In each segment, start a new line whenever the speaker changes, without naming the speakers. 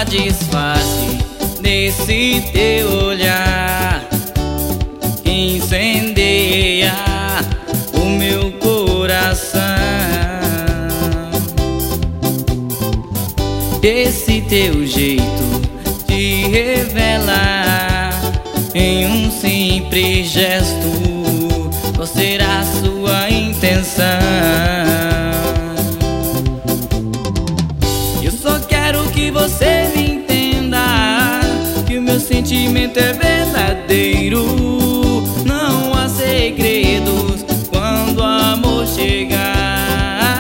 disfarce desse teu olhar que incendeia o meu coração. Esse teu jeito te revela em um simples gesto qual será a sua intenção. Eu só quero que você me entenda, que o meu sentimento é verdadeiro. Não há segredos quando o amor chegar.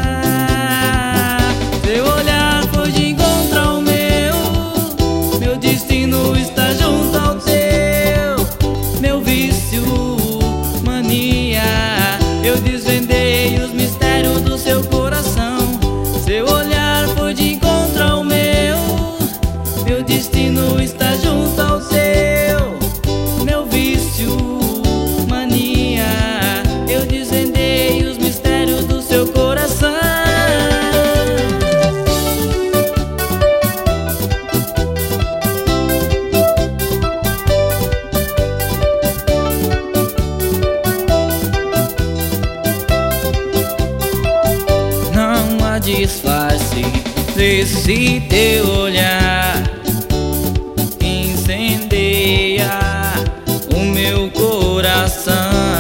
Seu olhar foi de encontro ao meu destino está junto ao teu. Meu vício, mania, eu desvendei os mistérios do seu coração. Seu olhar foi de encontro ao meu destino está junto ao teu. Meu vício, mania, eu desvendei os mistérios do seu coração. Não há disfarce desse teu olhar que incendeia o meu coração.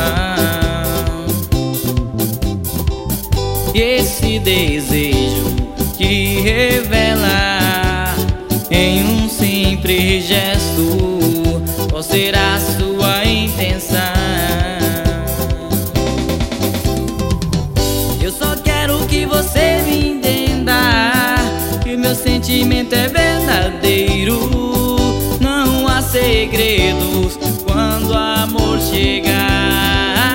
E esse desejo que revela em um simples gesto qual será a sua intenção. Eu só quero que você me entenda, que o meu sentimento é verdadeiro. Não há segredos quando o amor chegar.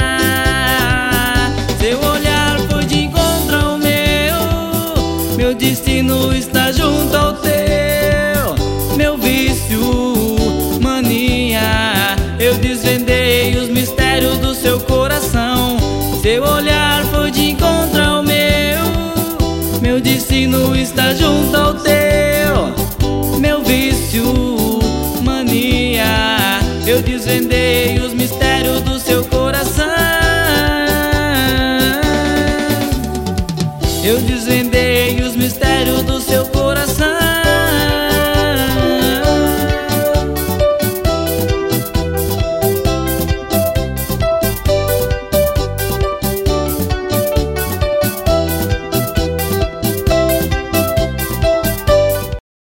Seu olhar foi de encontro ao meu destino está junto ao teu. Meu vício, mania, eu desvendei os mistérios do seu coração. Seu olhar foi de encontro ao meu destino está junto ao teu. Meu vício, mania, eu desvendei os mistérios